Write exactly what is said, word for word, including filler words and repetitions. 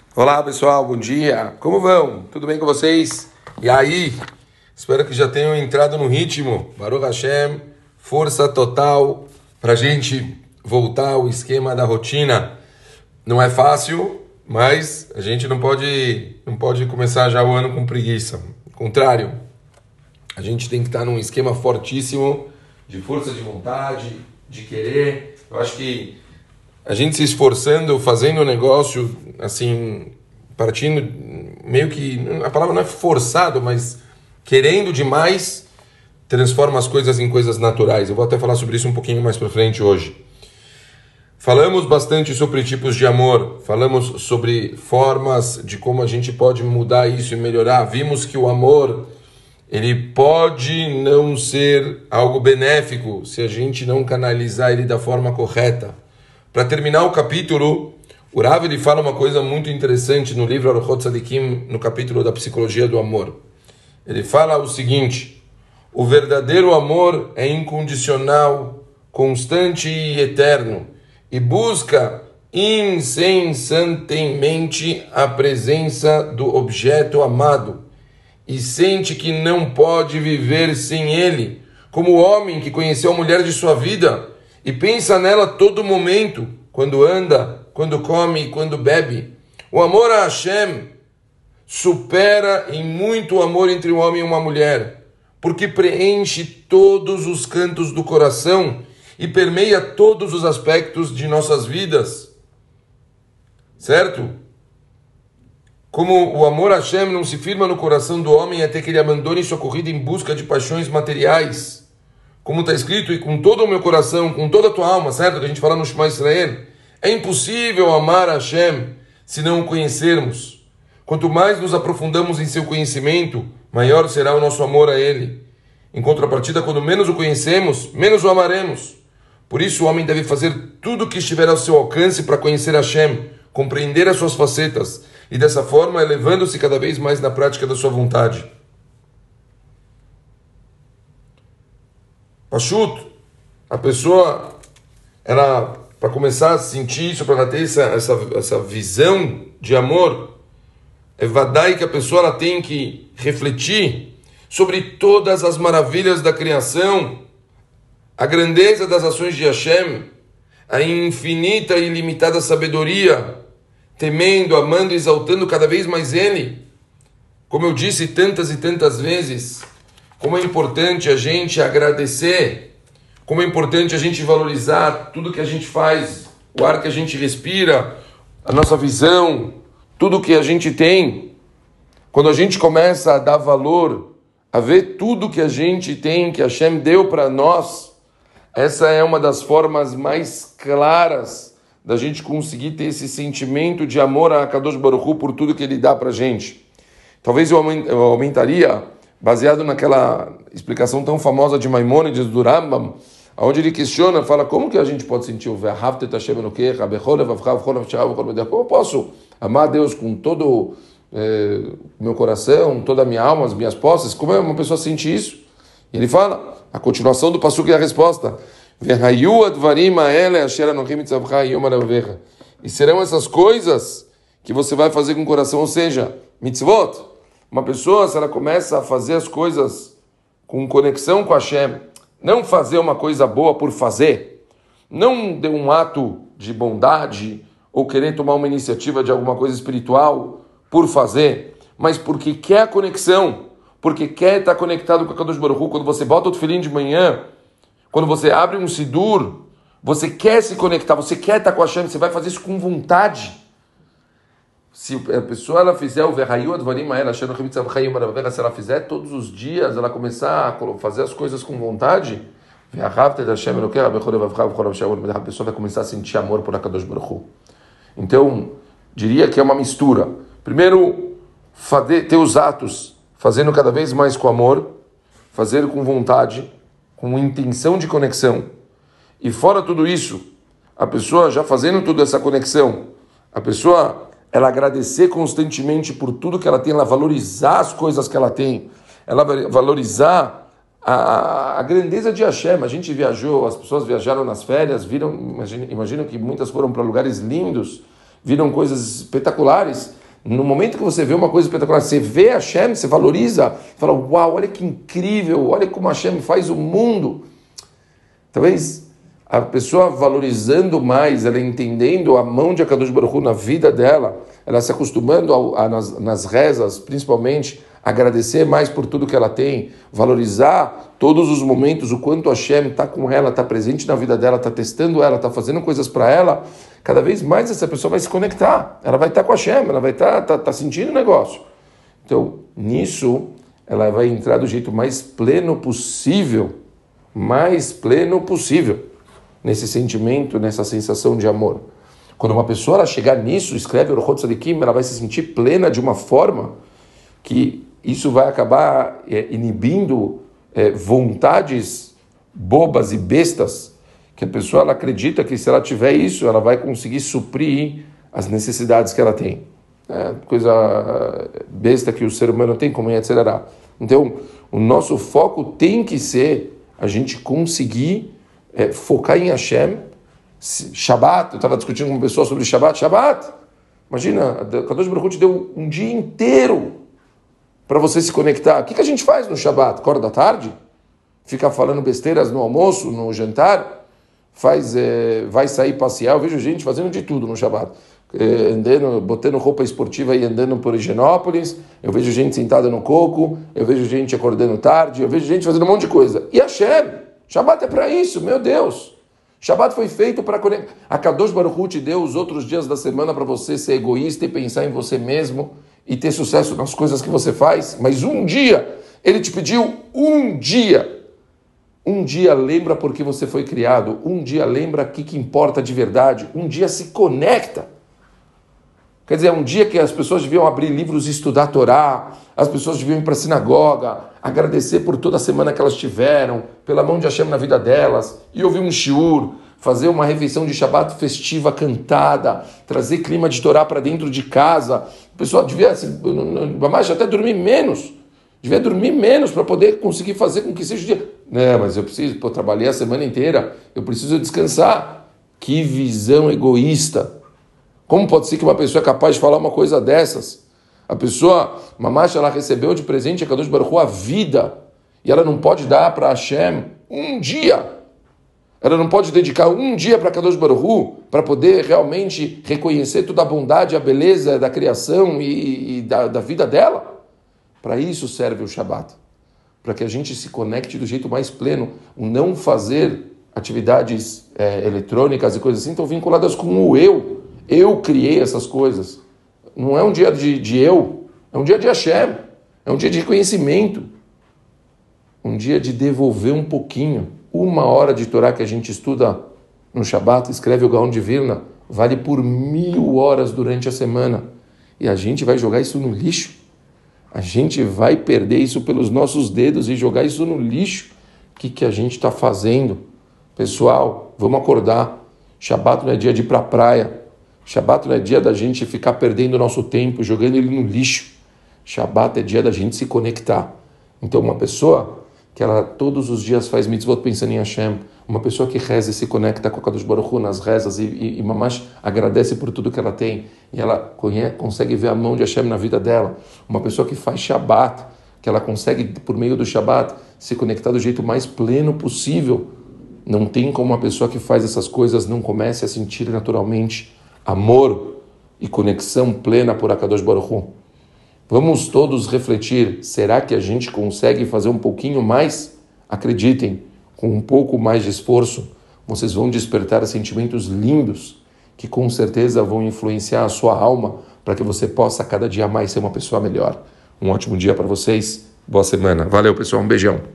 Olá pessoal, bom dia, como vão? Tudo bem com vocês? E aí? Espero que já tenham entrado no ritmo. Baruch Hashem, força total para a gente voltar ao esquema da rotina. Não é fácil, mas a gente não pode, não pode começar já o ano com preguiça. Ao contrário, a gente tem que estar num esquema fortíssimo de força de vontade, de querer. Eu acho que a gente se esforçando, fazendo o negócio, assim, partindo, meio que, a palavra não é forçado, mas querendo demais, transforma as coisas em coisas naturais. Eu vou até falar sobre isso um pouquinho mais para frente hoje. Falamos bastante sobre tipos de amor, falamos sobre formas de como a gente pode mudar isso e melhorar. Vimos que o amor, ele pode não ser algo benéfico se a gente não canalizar ele da forma correta. Para terminar o capítulo, o Rav ele fala uma coisa muito interessante no livro Aruchot Tzadikim, no capítulo da psicologia do amor. Ele fala o seguinte: o verdadeiro amor é incondicional, constante e eterno, e busca incessantemente a presença do objeto amado, e sente que não pode viver sem ele, como o homem que conheceu a mulher de sua vida e pensa nela a todo momento, quando anda, quando come e quando bebe. O amor a Hashem supera em muito o amor entre um homem e uma mulher, porque preenche todos os cantos do coração e permeia todos os aspectos de nossas vidas. Certo? Como o amor a Hashem não se firma no coração do homem até que ele abandone sua corrida em busca de paixões materiais, como está escrito, e com todo o meu coração, com toda a tua alma, certo? Que a gente fala no Shema Israel. É impossível amar a Hashem se não o conhecermos. Quanto mais nos aprofundamos em seu conhecimento, maior será o nosso amor a ele. Em contrapartida, quando menos o conhecemos, menos o amaremos. Por isso o homem deve fazer tudo o que estiver ao seu alcance para conhecer a Hashem, compreender as suas facetas, e dessa forma elevando-se cada vez mais na prática da sua vontade. Pachut, a pessoa, ela, para começar a sentir isso, para ela ter essa, essa, essa visão de amor, é vadai que a pessoa ela tem que refletir sobre todas as maravilhas da criação, a grandeza das ações de Hashem, a infinita e ilimitada sabedoria, temendo, amando e exaltando cada vez mais Ele. Como eu disse tantas e tantas vezes, como é importante a gente agradecer, como é importante a gente valorizar tudo que a gente faz, o ar que a gente respira, a nossa visão, tudo que a gente tem. Quando a gente começa a dar valor, a ver tudo que a gente tem, que Hashem deu para nós, essa é uma das formas mais claras da gente conseguir ter esse sentimento de amor a Kadosh Baruch Hu por tudo que Ele dá para a gente. Talvez eu aumentaria, baseado naquela explicação tão famosa de Maimônides do Rambam, onde ele questiona, fala, como que a gente pode sentir o Ve'ahavta Hashem Elokecha, como eu posso amar a Deus com todo o eh, meu coração, toda a minha alma, as minhas posses? Como é uma pessoa sente isso? E ele fala, a continuação do passuco é a resposta. E serão essas coisas que você vai fazer com o coração, ou seja, mitzvot. Uma pessoa, se ela começa a fazer as coisas com conexão com Hashem, não fazer uma coisa boa por fazer, não de um ato de bondade ou querer tomar uma iniciativa de alguma coisa espiritual por fazer, mas porque quer a conexão, porque quer estar conectado com a Kadosh Baruch Hu. Quando você bota o tefilim de manhã, quando você abre um sidur, você quer se conectar, você quer estar com Hashem, você vai fazer isso com vontade. Se a pessoa ela fizer o Verrayu Advarim Ma'el, se ela fizer todos os dias, ela começar a fazer as coisas com vontade, a pessoa vai começar a sentir amor por Akadosh Baruch Hu. Então, diria que é uma mistura. Primeiro, fazer, ter os atos, fazendo cada vez mais com amor, fazer com vontade, com intenção de conexão. E fora tudo isso, a pessoa já fazendo toda essa conexão, a pessoa ela agradecer constantemente por tudo que ela tem, ela valorizar as coisas que ela tem, ela valorizar a, a grandeza de Hashem. A gente viajou, as pessoas viajaram nas férias, viram, imaginam, imaginam que muitas foram para lugares lindos, viram coisas espetaculares, No momento que você vê uma coisa espetacular, você vê Hashem, você valoriza, fala, uau, olha que incrível, olha como Hashem faz o mundo. Talvez a pessoa valorizando mais, ela entendendo a mão de Akadosh Baruch Hu na vida dela, ela se acostumando a, a, nas, nas rezas, principalmente, agradecer mais por tudo que ela tem, valorizar todos os momentos, o quanto Hashem está com ela, está presente na vida dela, está testando ela, está fazendo coisas para ela, cada vez mais essa pessoa vai se conectar, ela vai estar tá com Hashem, ela vai estar tá, tá, tá sentindo o negócio. Então, nisso, ela vai entrar do jeito mais pleno possível, mais pleno possível, nesse sentimento, nessa sensação de amor. Quando uma pessoa ela chegar nisso, escreve Orchot Tzadikim, ela vai se sentir plena de uma forma que isso vai acabar é, inibindo é, vontades bobas e bestas, que a pessoa ela acredita que se ela tiver isso, ela vai conseguir suprir as necessidades que ela tem. É, coisa besta que o ser humano tem, como é acelerar. Então, o nosso foco tem que ser a gente conseguir é, focar em Hashem. Shabbat, eu estava discutindo com uma pessoa sobre Shabbat. Shabbat, imagina, a Kadosh Baruch Hu te deu um dia inteiro para você se conectar. O que, que a gente faz no Shabbat? Acorda da tarde? Fica falando besteiras no almoço, no jantar? Faz, é, vai sair passear? Eu vejo gente fazendo de tudo no Shabbat. É, andando, botando roupa esportiva e andando por Higienópolis. Eu vejo gente sentada no coco. Eu vejo gente acordando tarde. Eu vejo gente fazendo um monte de coisa. E Hashem? Shabbat é para isso, meu Deus. Shabbat foi feito para conectar. A Kadosh Baruch Hu te deu os outros dias da semana para você ser egoísta e pensar em você mesmo e ter sucesso nas coisas que você faz, mas um dia, ele te pediu um dia. Um dia lembra por que você foi criado, um dia lembra o que, que importa de verdade, um dia se conecta. Quer dizer, um dia que as pessoas deviam abrir livros e estudar a Torá, as pessoas deviam ir para a sinagoga, agradecer por toda a semana que elas tiveram, pela mão de Hashem na vida delas, e ouvir um shiur, fazer uma refeição de Shabbat festiva cantada, trazer clima de Torá para dentro de casa. O pessoal devia, mas até dormir menos, devia dormir menos para poder conseguir fazer com que seja o dia. Não, mas eu preciso, pô, trabalhei a semana inteira, eu preciso descansar. Que visão egoísta. Como pode ser que uma pessoa é capaz de falar uma coisa dessas? A pessoa, Mamash, ela recebeu de presente a Kadosh Baruch Hu a vida, e ela não pode dar para Hashem um dia. Ela não pode dedicar um dia para Kadosh Baruch Hu para poder realmente reconhecer toda a bondade, a beleza da criação e, e da, da vida dela? Para isso serve o Shabbat. Para que a gente se conecte do jeito mais pleno. O não fazer atividades é, eletrônicas e coisas assim estão vinculadas com o eu. Eu criei essas coisas. Não é um dia de, de eu, é um dia de Hashem. É um dia de reconhecimento. Um dia de devolver um pouquinho. Uma hora de Torá que a gente estuda no Shabbat, escreve o Gaon de Vilna, vale por mil horas durante a semana. E a gente vai jogar isso no lixo. A gente vai perder isso pelos nossos dedos e jogar isso no lixo. O que, que a gente está fazendo? Pessoal, vamos acordar. Shabbat não é dia de ir para a praia. Shabbat não é dia da gente ficar perdendo o nosso tempo, jogando ele no lixo. Shabbat é dia da gente se conectar. Então uma pessoa que ela todos os dias faz mitzvot pensando em Hashem, uma pessoa que reza e se conecta com a Kadosh Baruch Hu nas rezas e, e, e mamash agradece por tudo que ela tem, e ela conhece, consegue ver a mão de Hashem na vida dela, uma pessoa que faz Shabbat, que ela consegue, por meio do Shabbat, se conectar do jeito mais pleno possível. Não tem como uma pessoa que faz essas coisas não comece a sentir naturalmente amor e conexão plena por Akadosh Baruch Hu. Vamos todos refletir, será que a gente consegue fazer um pouquinho mais? Acreditem, com um pouco mais de esforço, vocês vão despertar sentimentos lindos que com certeza vão influenciar a sua alma para que você possa cada dia mais ser uma pessoa melhor. Um ótimo dia para vocês, boa semana. Valeu, pessoal, um beijão.